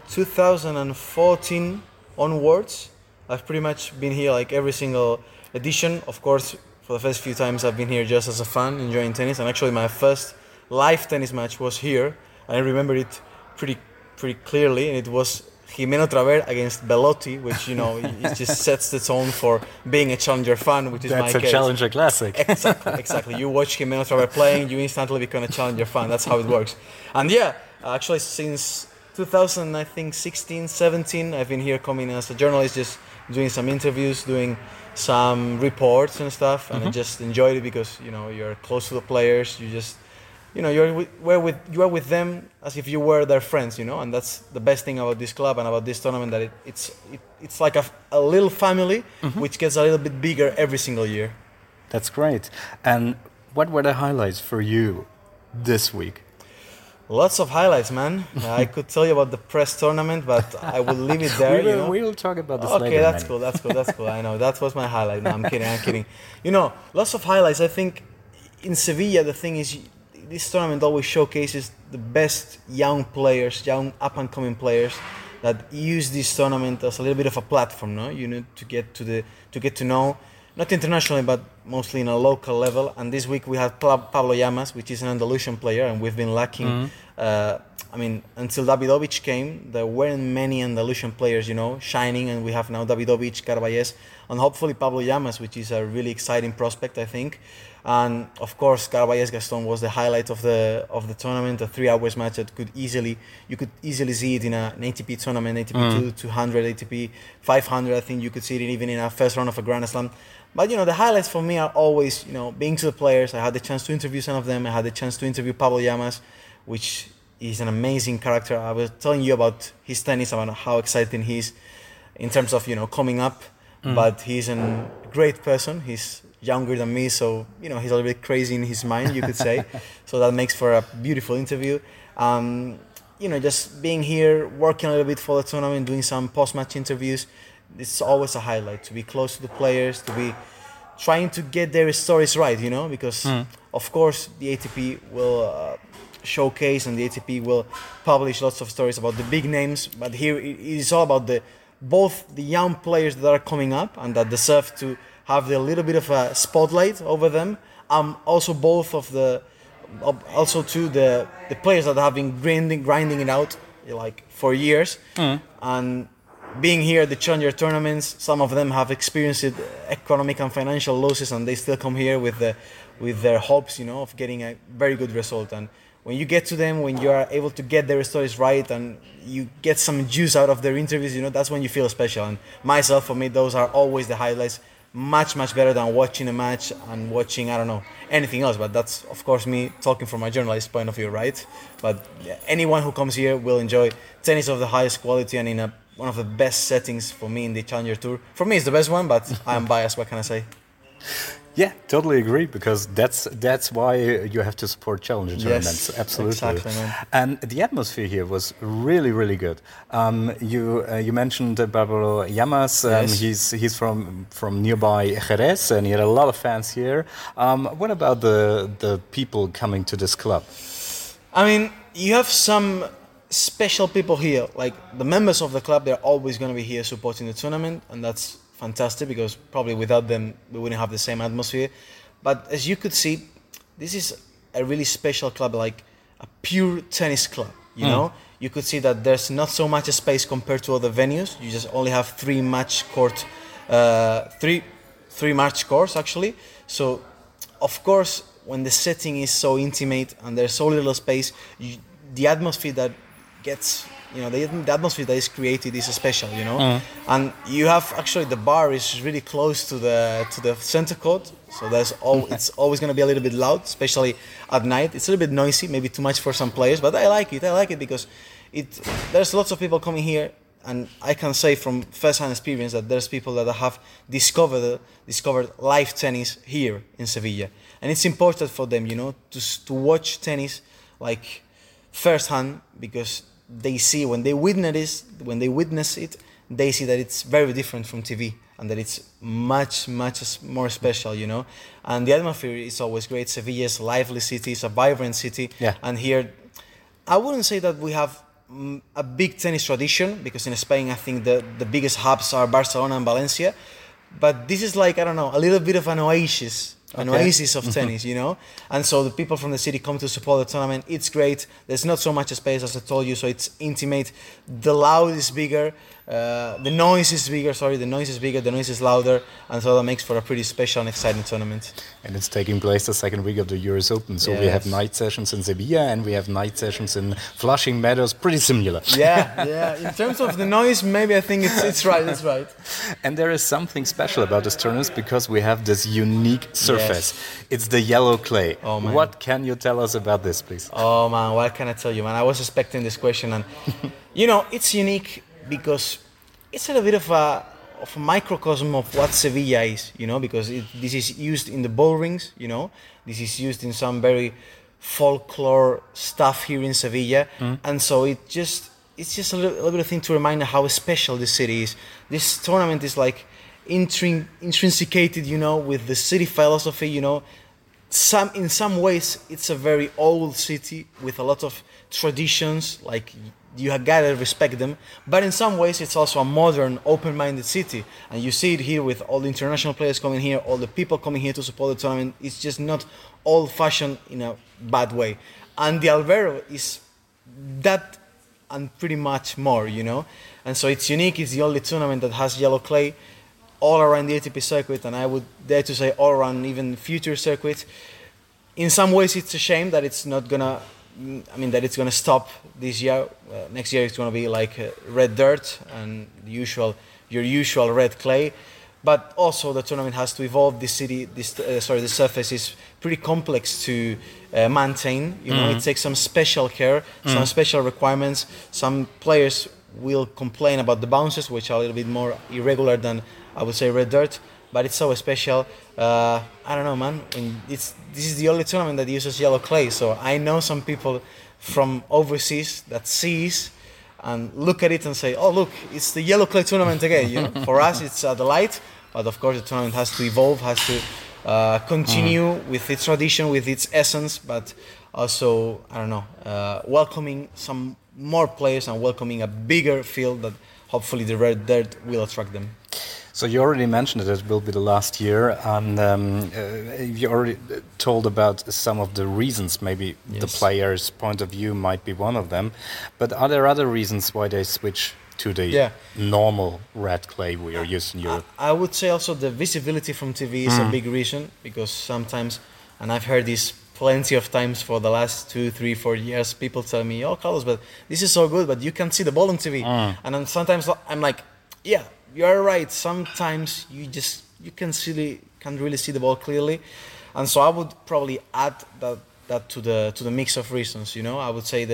2014 onwards. I've pretty much been here like every single edition. Of course, for the first few times I've been here just as a fan, enjoying tennis, and actually my first live tennis match was here. I remember it pretty clearly, and it was Jimeno Traver against Belotti, which, it just sets the tone for being a Challenger fan, which is my case. That's a Challenger classic. Exactly. You watch Jimeno Traver playing, you instantly become a Challenger fan. That's how it works. And actually since 2016, 17, I've been here coming as a journalist, just doing some interviews, doing some reports and stuff, and I just enjoyed it because, you're close to the players, you just... you are with them as if you were their friends, and that's the best thing about this club and about this tournament, that it's like a little family, which gets a little bit bigger every single year. That's great. And what were the highlights for you this week? Lots of highlights, man. I could tell you about the press tournament, but I will leave it there. We'll talk about this later. Okay, that's cool. I know, that was my highlight. No, I'm kidding. Lots of highlights. I think in Sevilla, the thing is, this tournament always showcases the best young players, young up-and-coming players that use this tournament as a little bit of a platform, no? To get to know, not internationally, but mostly in a local level. And this week we had Pablo Llamas, which is an Andalusian player, and we've been lacking. Until Davidovich came, there weren't many Andalusian players, shining, and we have now Davidovich, Carballés, and hopefully Pablo Llamas, which is a really exciting prospect, I think. And of course, Carballés Gaston was the highlight of the tournament, a 3 hours match that you could easily see it in an ATP tournament, ATP 200, ATP 500. I think you could see it even in a first round of a Grand Slam. But the highlights for me are always, being to the players. I had the chance to interview some of them. I had the chance to interview Pablo Llamas, which is an amazing character. I was telling you about his tennis, about how exciting he is in terms of coming up. But he's a great person. He's younger than me, so he's a little bit crazy in his mind, you could say. So that makes for a beautiful interview. Just being here, working a little bit for the tournament, doing some post-match interviews, it's always a highlight to be close to the players, to be trying to get their stories right, because of course the ATP will showcase and the ATP will publish lots of stories about the big names, but here it is all about both the young players that are coming up and that deserve to have a little bit of a spotlight over them. Also the players that have been grinding it out like for years. And being here at the Challenger tournaments, some of them have experienced economic and financial losses, and they still come here with their hopes, of getting a very good result. And when you get to them, when you are able to get their stories right and you get some juice out of their interviews, that's when you feel special. And for me, those are always the highlights. Much better than watching a match and watching, anything else. But that's, of course, me talking from a journalist point of view, right? But anyone who comes here will enjoy tennis of the highest quality and in one of the best settings for me in the Challenger Tour. For me, it's the best one, but I'm biased. What can I say? Yeah, totally agree, because that's why you have to support Challenger tournaments. Yes, absolutely. Exactly, man. And the atmosphere here was really, really good. You mentioned Pablo Llamas. Yes. He's from nearby Jerez, and he had a lot of fans here. What about the people coming to this club? You have some special people here, like the members of the club. They're always going to be here supporting the tournament, and that's fantastic, because probably without them we wouldn't have the same atmosphere. But as you could see, this is a really special club, like a pure tennis club, You could see that there's not so much space compared to other venues. You just only have three match courts actually. So of course, when the setting is so intimate and there's so little space, the atmosphere that gets the atmosphere that is created is special, and you have actually the bar is really close to the center court, so it's always going to be a little bit loud, especially at night. It's a little bit noisy, maybe too much for some players, but I like it because there's lots of people coming here, and I can say from first-hand experience that there's people that have discovered live tennis here in Sevilla, and it's important for them, to watch tennis like first-hand, because they see when they witness it, they see that it's very different from TV and that it's much more special, And the atmosphere is always great. Sevilla is a lively city, it's a vibrant city, and here, I wouldn't say that we have a big tennis tradition, because in Spain I think the biggest hubs are Barcelona and Valencia, but this is like, I don't know, a little bit of an oasis of tennis, and so the people from the city come to support the tournament. It's great. There's not so much space, as I told you, so it's intimate. The loud is bigger, the noise is bigger, the noise is louder, and so that makes for a pretty special and exciting tournament. And it's taking place the second week of the US Open, so we have night sessions in Sevilla and we have night sessions in Flushing Meadows, pretty similar. Yeah. In terms of the noise, maybe I think it's right. And there is something special about this tournament because we have this unique surface. It's the yellow clay. Oh, man. What can you tell us about this, please? Oh man, what can I tell you, man? I was expecting this question, and it's unique because it's a little bit of a microcosm of what Sevilla is, because this is used in the ball rings, this is used in some very folklore stuff here in Sevilla, and so it's just a little bit of thing to remind how special this city is. This tournament is like intrinsicated, with the city philosophy, in some ways it's a very old city with a lot of traditions, like you gotta respect them, but in some ways it's also a modern, open-minded city, and you see it here with all the international players coming here, all the people coming here to support the tournament. It's just not old-fashioned in a bad way, and the Albero is that and pretty much more, and so it's unique. It's the only tournament that has yellow clay all around the ATP circuit, and I would dare to say all around even future circuits. In some ways it's a shame that it's gonna stop this year. Next year it's gonna be like red dirt and your usual red clay, but also the tournament has to evolve. The surface is pretty complex to maintain. It takes some special care, some special requirements. Some players will complain about the bounces, which are a little bit more irregular than, I would say, red dirt, but it's so special. I don't know, man. This is the only tournament that uses yellow clay, so I know some people from overseas that sees and look at it and say, "Oh, look, it's the yellow clay tournament again." For us, it's a delight, but of course, the tournament has to evolve, has to continue with its tradition, with its essence, but also, I don't know, welcoming some more players and welcoming a bigger field that hopefully the red dirt will attract them. So you already mentioned that it will be the last year, and you already told about some of the reasons. Maybe the players' point of view might be one of them, but are there other reasons why they switch to the normal red clay we are used in Europe? I would say also the visibility from TV is a big reason, because sometimes, and I've heard this plenty of times for the last 2, 3, 4 years, people tell me, "Oh, Carlos, but this is so good, but you can't see the ball on TV." And then sometimes I'm like, "Yeah, you're right. Sometimes you can't really see the ball clearly," and so I would probably add that to the mix of reasons. I would say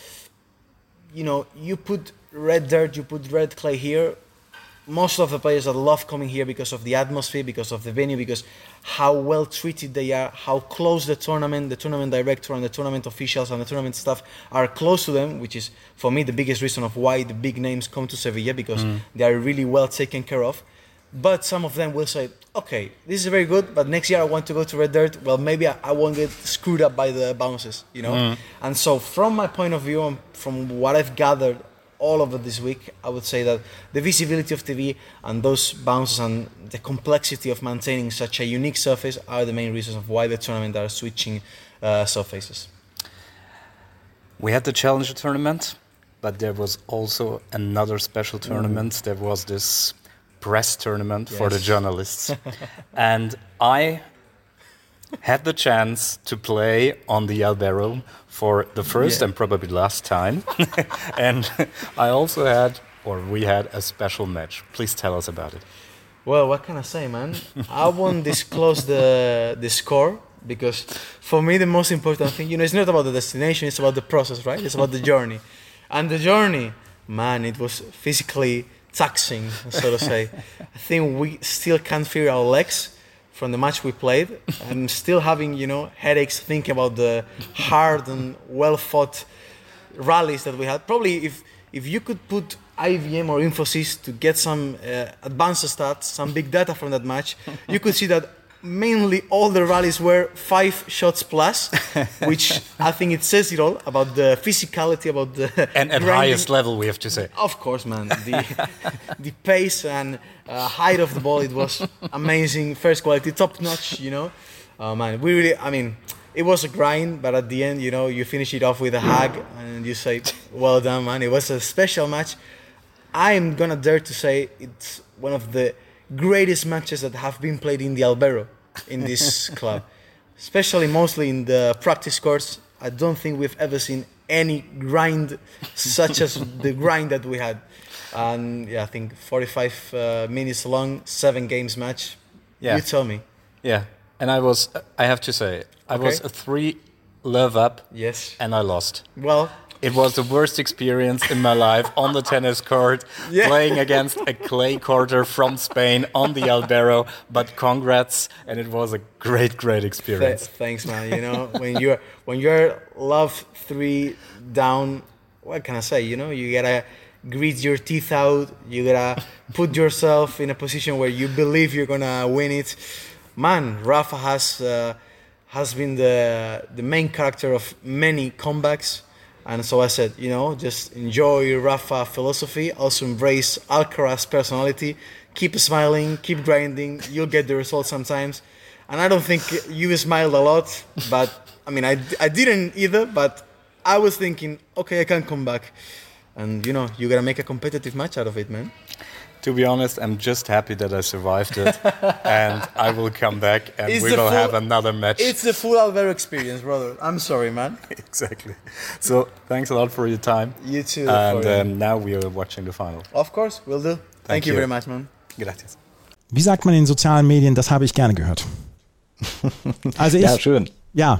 you put red dirt, you put red clay here. Most of the players that love coming here because of the atmosphere, because of the venue, because how well treated they are, how close the tournament director and the tournament officials and the tournament staff are close to them, which is for me the biggest reason of why the big names come to Sevilla, because they are really well taken care of. But some of them will say, "Okay, this is very good, but next year I want to go to red dirt. Well, maybe I won't get screwed up by the bounces, And so from my point of view and from what I've gathered all over this week, I would say that the visibility of TV and those bounces and the complexity of maintaining such a unique surface are the main reasons of why the tournament are switching surfaces. We had the Challenger tournament, but there was also another special tournament. There was this press tournament for the journalists. And I had the chance to play on the Albero for the first and probably last time. And I also we had a special match. Please tell us about it. Well, what can I say, man? I won't disclose the score because for me the most important thing, it's not about the destination, it's about the process, right? It's about the journey. And the journey, man, it was physically taxing, so to say. I think we still can't feel our legs from the match we played. I'm still having, headaches thinking about the hard and well-fought rallies that we had. Probably if you could put IVM or Infosys to get some advanced stats, some big data from that match, you could see that mainly all the rallies were 5 shots plus, which I think it says it all about the physicality, about the and at grinding. Highest level, we have to say. Of course, man. The pace and height of the ball, it was amazing. First quality, top notch. Man, it was a grind, but at the end, you finish it off with a hug and you say, "Well done, man." It was a special match. I'm gonna dare to say it's one of the greatest matches that have been played in the Albero in this club, especially mostly in the practice courts. I don't think we've ever seen any grind such as the grind that we had. And I think 45 minutes long, 7 games match. You tell me. Yeah, and I have to say, I was a 3 love up. Yes. And I lost. Well, it was the worst experience in my life on the tennis court, playing against a clay courter from Spain on the Albero. But congrats, and it was a great experience. Thanks, man. When you're love 3 down, what can I say? You gotta grit your teeth out. You gotta put yourself in a position where you believe you're gonna win it. Man, Rafa has been the main character of many comebacks. And so I said, just enjoy Rafa philosophy, also embrace Alcaraz's personality, keep smiling, keep grinding, you'll get the results sometimes. And I don't think you smiled a lot, but I didn't either, but I was thinking, okay, I can come back. And you gotta make a competitive match out of it, man. To be honest, I'm just happy that I survived it, and I will come back and we will have another match. It's the full Albero experience, brother. I'm sorry, man. Exactly. So thanks a lot for your time. You too. And now we are watching the final. Of course, we'll do. Thank you very much, man. Gracias. Wie sagt man in den sozialen Medien? Das habe ich gerne gehört. Also ja, schön. Ja.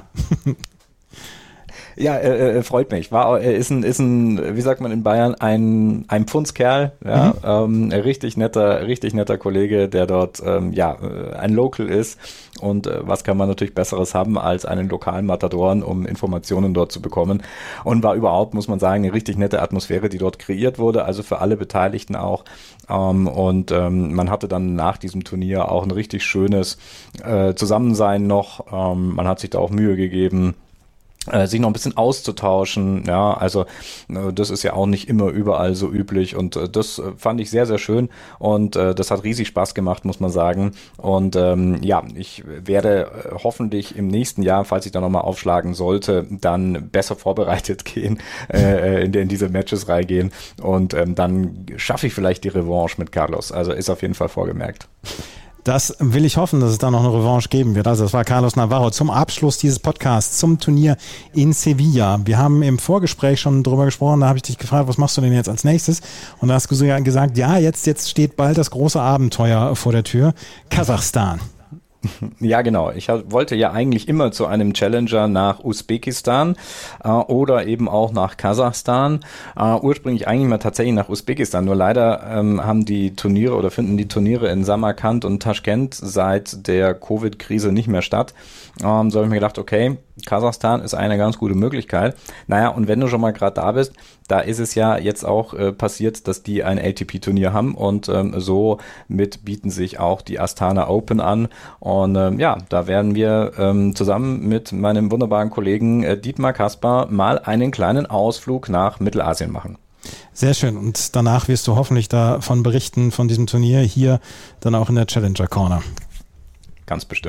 Ja, freut mich. Ist ein, wie sagt man in Bayern, ein Pfundskerl, ein richtig netter Kollege, der dort ein Local ist. Und was kann man natürlich Besseres haben als einen lokalen Matadoren, um Informationen dort zu bekommen. Und war überhaupt, muss man sagen, eine richtig nette Atmosphäre, die dort kreiert wurde, also für alle Beteiligten auch. Man hatte dann nach diesem Turnier auch ein richtig schönes Zusammensein noch. Man hat sich da auch Mühe gegeben, sich noch ein bisschen auszutauschen, also das ist ja auch nicht immer überall so üblich und das fand ich sehr, sehr schön und das hat riesig Spaß gemacht, muss man sagen und ich werde hoffentlich im nächsten Jahr, falls ich da nochmal aufschlagen sollte, dann besser vorbereitet gehen, in diese Matches reingehen und dann schaffe ich vielleicht die Revanche mit Carlos, also ist auf jeden Fall vorgemerkt. Das will ich hoffen, dass es da noch eine Revanche geben wird. Also das war Carlos Navarro zum Abschluss dieses Podcasts zum Turnier in Sevilla. Wir haben im Vorgespräch schon drüber gesprochen, da habe ich dich gefragt, was machst du denn jetzt als nächstes? Und da hast du gesagt, jetzt steht bald das große Abenteuer vor der Tür, Kasachstan. Ja, genau. Ich wollte ja eigentlich immer zu einem Challenger nach Usbekistan oder eben auch nach Kasachstan. Ursprünglich eigentlich mal tatsächlich nach Usbekistan. Nur leider finden die Turniere in Samarkand und Taschkent seit der Covid-Krise nicht mehr statt. So habe ich mir gedacht, okay, Kasachstan ist eine ganz gute Möglichkeit. Naja, und wenn du schon mal gerade da bist, da ist es ja jetzt auch passiert, dass die ein ATP-Turnier haben und somit bieten sich auch die Astana Open an. Und da werden wir zusammen mit meinem wunderbaren Kollegen Dietmar Kasper mal einen kleinen Ausflug nach Mittelasien machen. Sehr schön. Und danach wirst du hoffentlich davon berichten, von diesem Turnier hier dann auch in der Challenger Corner. Ganz bestimmt.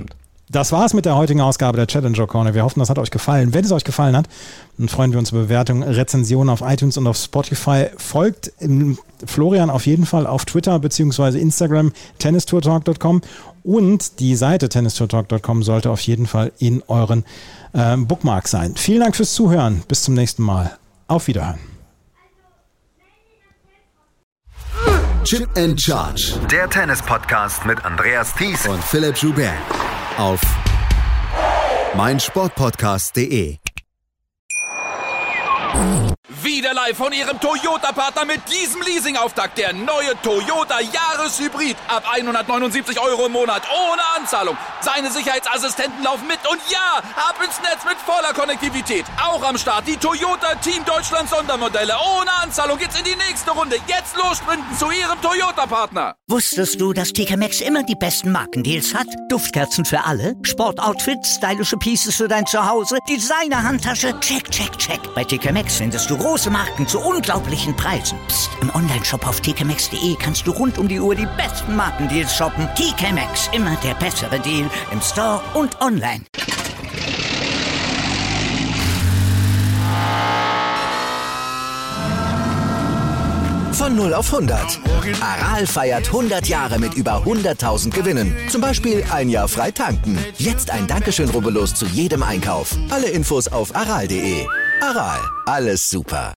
Das war's mit der heutigen Ausgabe der Challenger Corner. Wir hoffen, das hat euch gefallen. Wenn es euch gefallen hat, dann freuen wir uns über Bewertungen, Rezensionen auf iTunes und auf Spotify. Folgt Florian auf jeden Fall auf Twitter bzw. Instagram tennistourtalk.com und die Seite tennistourtalk.com sollte auf jeden Fall in euren Bookmark sein. Vielen Dank fürs Zuhören. Bis zum nächsten Mal. Auf Wiederhören. Chip and Charge. Der Tennis-Podcast mit Andreas Thies und Philipp Joubert. Auf meinsportpodcast.de. Wieder live von Ihrem Toyota-Partner mit diesem Leasing-Auftakt. Der neue Toyota Jahreshybrid. Ab 179 Euro im Monat. Ohne Anzahlung. Seine Sicherheitsassistenten laufen mit. Und ja, ab ins Netz mit voller Konnektivität. Auch am Start die Toyota Team Deutschland Sondermodelle. Ohne Anzahlung geht's in die nächste Runde. Jetzt los sprinten zu Ihrem Toyota-Partner. Wusstest du, dass TK Maxx immer die besten Markendeals hat? Duftkerzen für alle, Sportoutfits, stylische Pieces für dein Zuhause, Designer-Handtasche, check, check, check. Bei TK Maxx findest du große Marken zu unglaublichen Preisen. Psst. Im Onlineshop auf tkmaxx.de kannst du rund um die Uhr die besten Markendeals shoppen. TK Maxx, immer der bessere Deal im Store und online. Von 0 auf 100. Aral feiert 100 Jahre mit über 100.000 Gewinnen. Zum Beispiel ein Jahr frei tanken. Jetzt ein Dankeschön, rubbellos zu jedem Einkauf. Alle Infos auf aral.de. Aral, alles super.